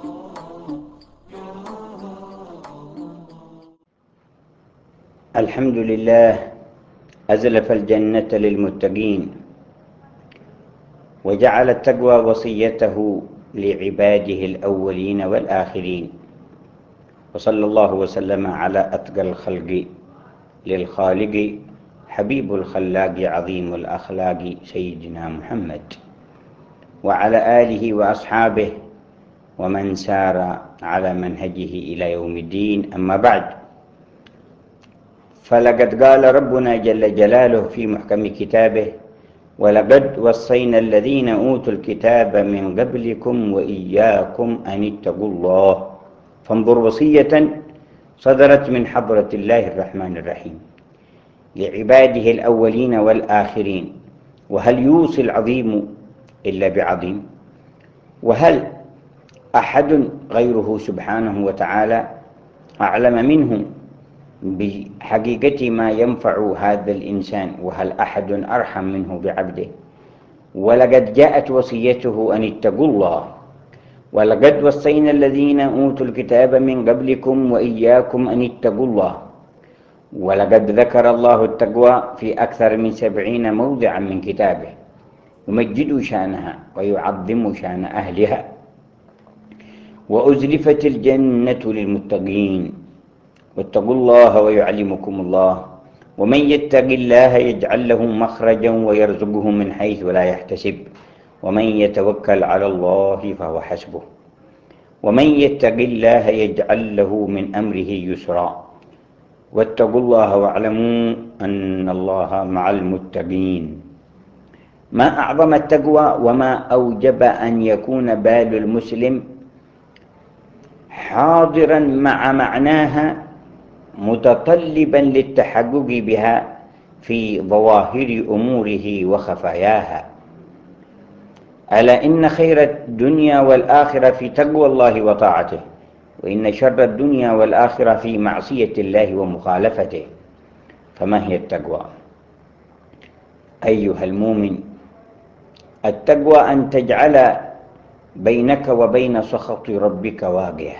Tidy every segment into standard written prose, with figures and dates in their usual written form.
الحمد لله أزلف الجنة للمتقين وجعل التقوى وصيته لعباده الأولين والآخرين، وصلى الله وسلم على أتقى الخلق للخالق حبيب الخلاق عظيم الأخلاق سيدنا محمد وعلى آله وأصحابه ومن سار على منهجه إلى يوم الدين. أما بعد، فلقد قال ربنا جل جلاله في محكم كتابه: ولقد وصينا الذين أوتوا الكتاب من قبلكم وإياكم أن اتقوا الله. فانظر وصية صدرت من حضرة الله الرحمن الرحيم لعباده الأولين والآخرين. وهل يوصي العظيم إلا بعظيم؟ وهل أحد غيره سبحانه وتعالى أعلم منه بحقيقة ما ينفع هذا الإنسان؟ وهل أحد أرحم منه بعبده؟ ولقد جاءت وصيته أن اتقوا الله. ولقد وصينا الذين أوتوا الكتاب من قبلكم وإياكم أن اتقوا الله. ولقد ذكر الله التقوى في أكثر من 70 موضعا من كتابه، يمجد شأنها ويعظم شأن أهلها. وأزلفت الجنة للمتقين واتقوا الله ويعلمكم الله. ومن يتق الله يجعل له مخرجا ويرزقه من حيث لا يحتسب، ومن يتوكل على الله فهو حسبه. ومن يتق الله يجعل له من أمره يسرا. واتقوا الله واعلموا أن الله مع المتقين. ما أعظم التقوى وما أوجب أن يكون بال المسلم حاضرا مع معناها متطلبا للتحقق بها في ظواهر أموره وخفاياها. ألا إن خير الدنيا والآخرة في تقوى الله وطاعته، وإن شر الدنيا والآخرة في معصية الله ومخالفته. فما هي التقوى؟ أيها المؤمن، التقوى أن تجعل بينك وبين سخط ربك واقية،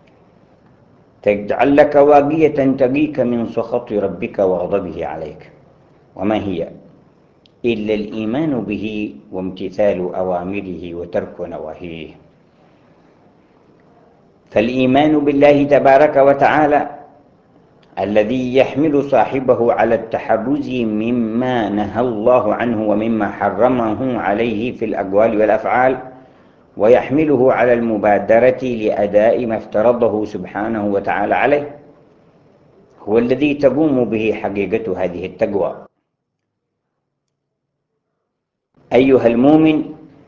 تجعل لك واقية تقيك من سخط ربك وغضبه عليك. وما هي إلا الإيمان به وامتثال أوامره وترك نواهيه. فالإيمان بالله تبارك وتعالى الذي يحمل صاحبه على التحرز مما نهى الله عنه ومما حرمه عليه في الأقوال والأفعال، ويحمله على المبادرة لأداء ما افترضه سبحانه وتعالى عليه، هو الذي تقوم به حقيقة هذه التقوى. أيها المؤمن،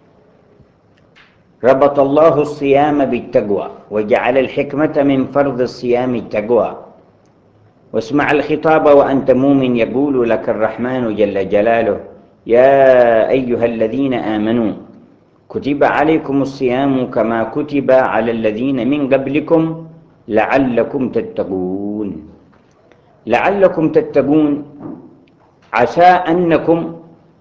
ربط الله الصيام بالتقوى، وجعل الحكمة من فرض الصيام التقوى. واسمع الخطاب وأنت مؤمن، يقول لك الرحمن جل جلاله: يا أيها الذين آمنوا كتب عليكم الصيام كما كتب على الذين من قبلكم لعلكم تتقون. لعلكم تتقون، عسى أنكم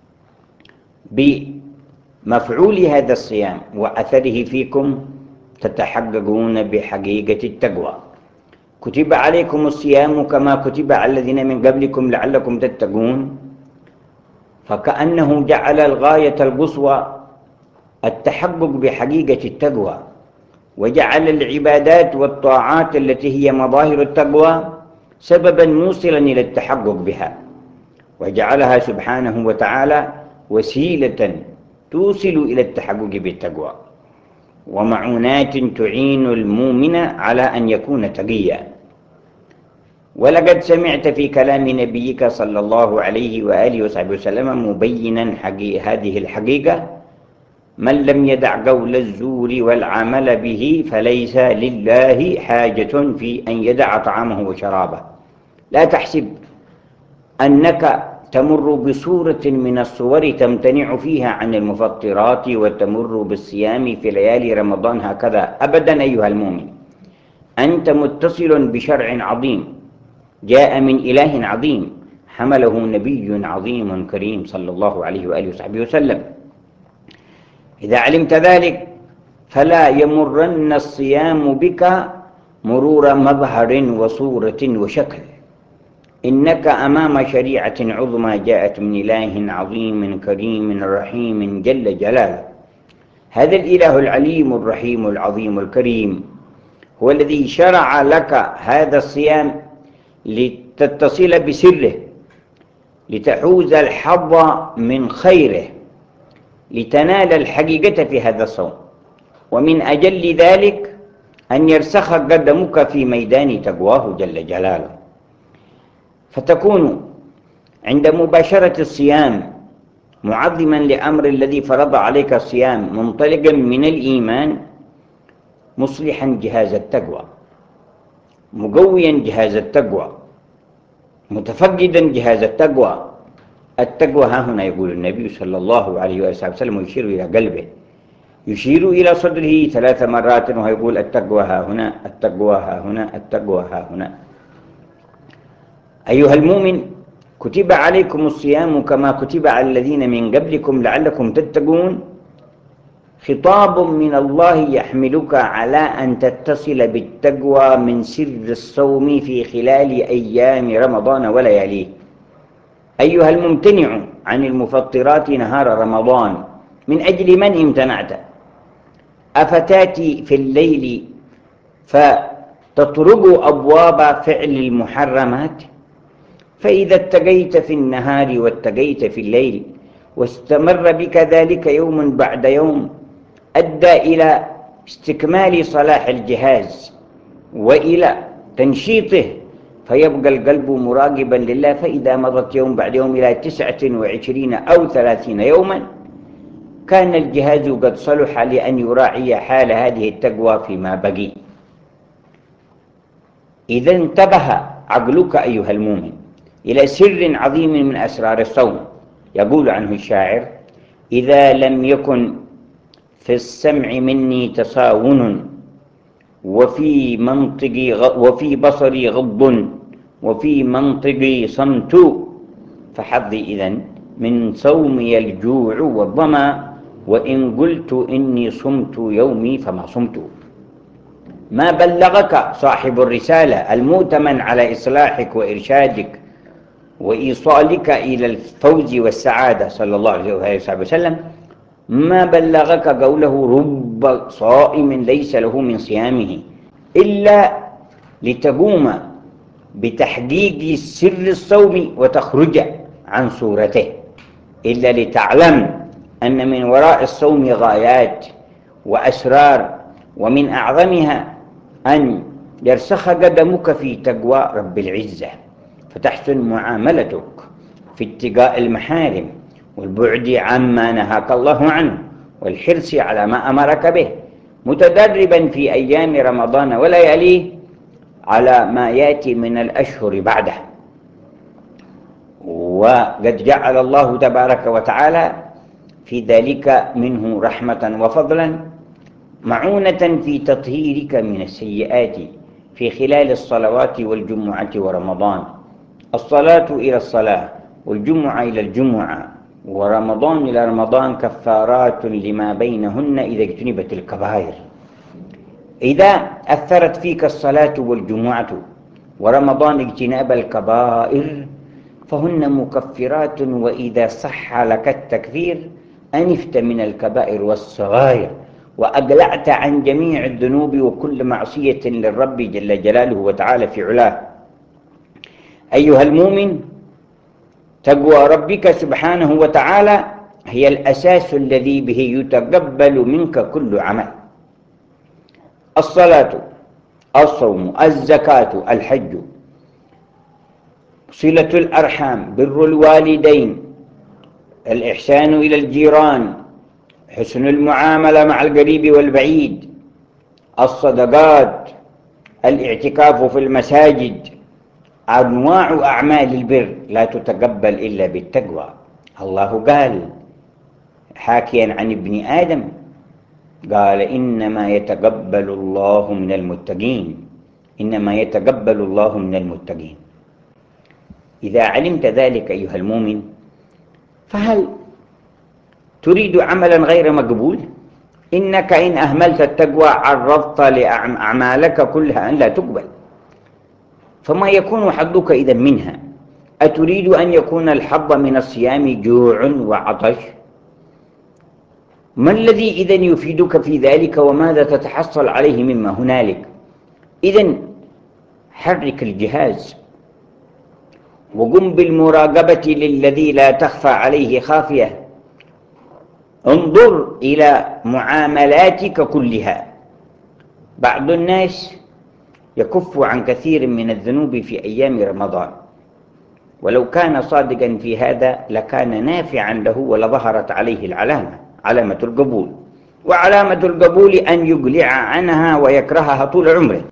بمفعول هذا الصيام وأثره فيكم تتحققون بحقيقة التقوى. كتب عليكم الصيام كما كتب على الذين من قبلكم لعلكم تتقون، فكأنه جعل الغاية القصوى التحقق بحقيقة التقوى، وجعل العبادات والطاعات التي هي مظاهر التقوى سببا موصلا إلى التحقق بها، وجعلها سبحانه وتعالى وسيلة توصل إلى التحقق بالتقوى، ومعونات تعين المؤمن على أن يكون تقيا. ولقد سمعت في كلام نبيك صلى الله عليه وآله وصحبه وسلم مبينا هذه الحقيقة: من لم يدع قول الزور والعمل به فليس لله حاجة في أن يدع طعامه وشرابه. لا تحسب أنك تمر بصورة من الصور تمتنع فيها عن المفطرات وتمر بالصيام في ليالي رمضان هكذا، أبدا أيها المؤمن. أنت متصل بشرع عظيم جاء من إله عظيم حمله نبي عظيم كريم صلى الله عليه وآله وصحبه وسلم. إذا علمت ذلك فلا يمرن الصيام بك مرور مظهر وصورة وشكل، إنك أمام شريعة عظمى جاءت من إله عظيم كريم رحيم جل جلاله. هذا الإله العليم الرحيم العظيم الكريم هو الذي شرع لك هذا الصيام لتتصل بسره، لتحوز الحظ من خيره، لتنال الحقيقة في هذا الصوم. ومن أجل ذلك أن يرسخ قدمك في ميدان تقواه جل جلاله، فتكون عند مباشرة الصيام معظما لأمر الذي فرض عليك الصيام، منطلقا من الإيمان، مصلحا جهاز التقوى، مقويا جهاز التقوى، متفقدا جهاز التقوى. التقوى ها هنا يقول النبي صلى الله عليه وسلم ويشير إلى قلبه، يشير إلى صدره 3 مرات ويقول التقوى ها هنا، التقوى ها هنا، التقوى ها هنا. أيها المؤمن، كتب عليكم الصيام كما كتب على الذين من قبلكم لعلكم تتقون. خطاب من الله يحملك على أن تتصل بالتقوى من سر الصوم في خلال أيام رمضان ولياليه. أيها الممتنع عن المفطرات نهار رمضان، من أجل من امتنعت؟ أفتاتي في الليل فتطرق أبواب فعل المحرمات؟ فإذا اتقيت في النهار واتقيت في الليل واستمر بك ذلك يوم بعد يوم، أدى إلى استكمال صلاح الجهاز وإلى تنشيطه، فيبقى القلب مراقبا لله. فإذا مضت يوم بعد يوم إلى 29 أو 30 يوما، كان الجهاز قد صلح لأن يراعي حال هذه التقوى فيما بقي. إذا انتبه عقلك أيها المؤمن إلى سر عظيم من أسرار الصوم، يقول عنه الشاعر: إذا لم يكن في السمع مني تصاون، وفي بصري غض، وفي منطقي صمت، فحظي إذن من صومي الجوع والظما، وإن قلت إني صمت يومي فما صمت. ما بلغك صاحب الرسالة المؤتمن على إصلاحك وإرشادك وإيصالك إلى الفوز والسعادة صلى الله عليه وسلم، ما بلغك قوله: رب صائم ليس له من صيامه إلا لتقوم بتحقيق سر الصوم وتخرج عن صورته، إلا لتعلم أن من وراء الصوم غايات وأسرار، ومن أعظمها أن يرسخ قدمك في تقوى رب العزة، فتحسن معاملتك في اتقاء المحارم والبعد عما نهاك الله عنه والحرص على ما أمرك به، متدربا في أيام رمضان ولياليه على ما يأتي من الأشهر بعده. وقد جعل الله تبارك وتعالى في ذلك منه رحمة وفضلا، معونة في تطهيرك من السيئات في خلال الصلوات والجمعة ورمضان. الصلاة إلى الصلاة، والجمعة إلى الجمعة، ورمضان إلى رمضان كفارات لما بينهن إذا اجتنبت الكبائر. إذا أثرت فيك الصلاة والجمعة ورمضان اجتناب الكبائر فهن مكفرات، وإذا صح لك التكفير أنفت من الكبائر والصغائر، وأقلعت عن جميع الذنوب وكل معصية للرب جل جلاله وتعالى في علاه. أيها المؤمن، تقوى ربك سبحانه وتعالى هي الأساس الذي به يتقبل منك كل عمل. الصلاة، الصوم، الزكاة، الحج، صلة الأرحام، بر الوالدين، الإحسان إلى الجيران، حسن المعاملة مع القريب والبعيد، الصدقات، الاعتكاف في المساجد، أنواع أعمال البر لا تتقبل إلا بالتقوى. الله قال حاكيا عن ابن آدم، قال: إنما يتقبل الله من المتقين، إنما يتقبل الله من المتقين. إذا علمت ذلك أيها المؤمن، فهل تريد عملا غير مقبول؟ إنك إن أهملت التقوى عرضت لأعمالك كلها أن لا تقبل. فما يكون حظك إذن منها؟ أتريد أن يكون الحظ من الصيام جوع وعطش؟ ما الذي إذن يفيدك في ذلك، وماذا تتحصل عليه مما هنالك؟ إذن حرك الجهاز وقم بالمراقبة للذي لا تخفى عليه خافية. انظر إلى معاملاتك كلها. بعض الناس يكف عن كثير من الذنوب في أيام رمضان، ولو كان صادقا في هذا لكان نافعا له ولظهرت عليه العلامة، علامة القبول. وعلامة القبول أن يقلع عنها ويكرهها طول عمره.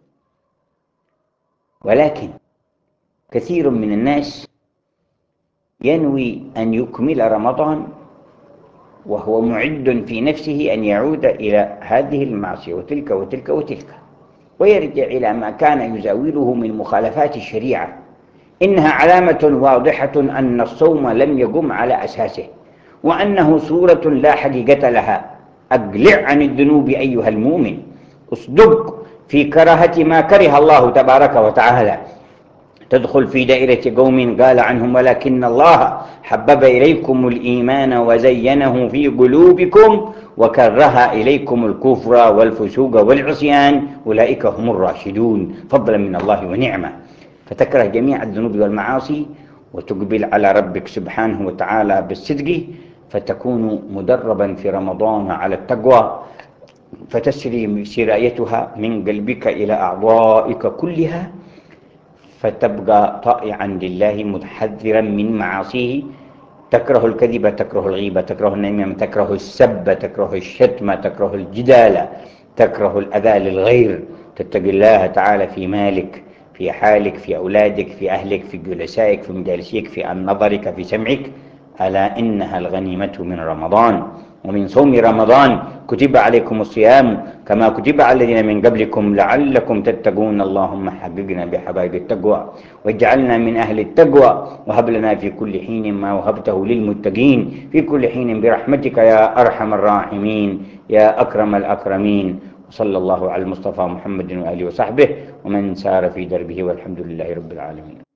ولكن كثير من الناس ينوي أن يكمل رمضان وهو معد في نفسه أن يعود إلى هذه المعصية وتلك وتلك وتلك، ويرجع إلى ما كان يزاوله من مخالفات الشريعة. إنها علامة واضحة أن الصوم لم يقم على أساسه، وأنه صورة لا حقيقة لها. أقلع عن الذنوب أيها المؤمن، اصدق في كراهة ما كره الله تبارك وتعالى. تدخل في دائرة قوم قال عنهم: ولكن الله حبب إليكم الإيمان وزينه في قلوبكم وكره إليكم الكفر والفسوق والعصيان أولئك هم الراشدون، فضلا من الله ونعمة. فتكره جميع الذنوب والمعاصي وتقبل على ربك سبحانه وتعالى بالصدق، فتكون مدربا في رمضان على التقوى، فتسري سرايتها من قلبك إلى أعضائك كلها، فتبقى طائعا لله متحذرا من معاصيه. تكره الكذب، تكره الغيبة، تكره النميمة، تكره السب، تكره الشتم، تكره الجدال، تكره الأذى للغير. تتقي الله تعالى في مالك، في حالك، في أولادك، في أهلك، في جلسائك، في مجالسيك، في نظرك، في سمعك. ألا إنها الغنيمة من رمضان ومن صوم رمضان. كتب عليكم الصيام كما كتب على الذين من قبلكم لعلكم تتقون. اللهم حققنا بحبائب التقوى واجعلنا من أهل التقوى، وهب لنا في كل حين ما وهبته للمتقين في كل حين برحمتك يا أرحم الراحمين يا أكرم الأكرمين. وصلى الله على المصطفى محمد وآله وصحبه ومن سار في دربه، والحمد لله رب العالمين.